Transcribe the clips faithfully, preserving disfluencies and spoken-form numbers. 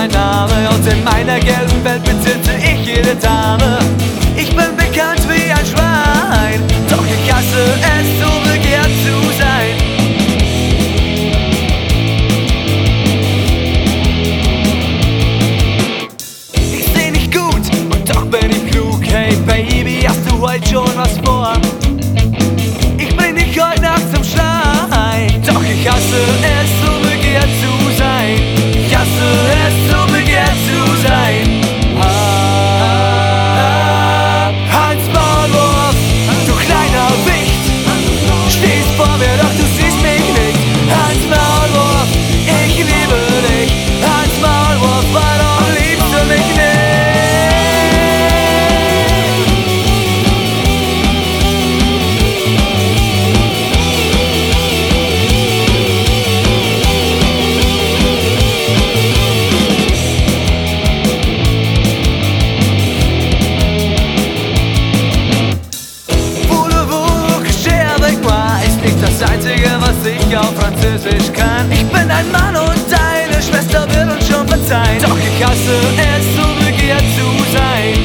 mein Name und in meiner gelben Welt besitze ich jede Dame. Ich bin bekannt wie ein Schwein, doch ich hasse es, so begehrt zu sein. Ich seh nicht gut und doch bin ich klug. Hey Baby, hast du heute schon was vor? Ich bring dich heute Nacht zum Schreien, doch ich hasse es, so begehrt zu sein. Ich hasse es, so begehrt zu sein. Ah, Hals Maulwurf, du kleiner Wicht, stehst vor mir, doch du siehst mich nicht. Hals Maulwurf, ich liebe dich. Hals Maulwurf, warum liebst du mich nicht? Das Einzige, was ich auf Französisch kann. Ich bin ein Mann und deine Schwester wird uns schon verzeihen. Doch ich hasse es, so begehrt zu sein.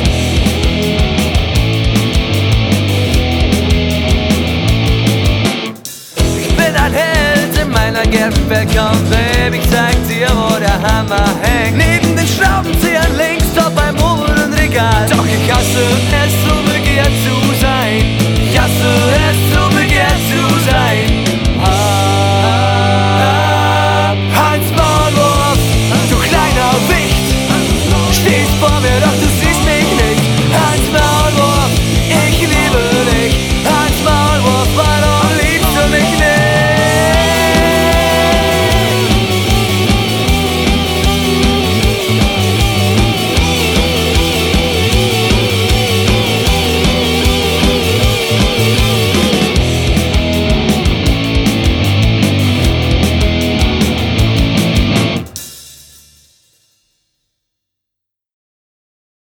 Ich bin ein Held in meiner gelben Welt. Komm, Baby, ich zeig dir, wo der Hammer hängt. Neben den Schraubenzieher links, dort beim oberen Regal. Doch ich hasse es, so begehrt zu sein.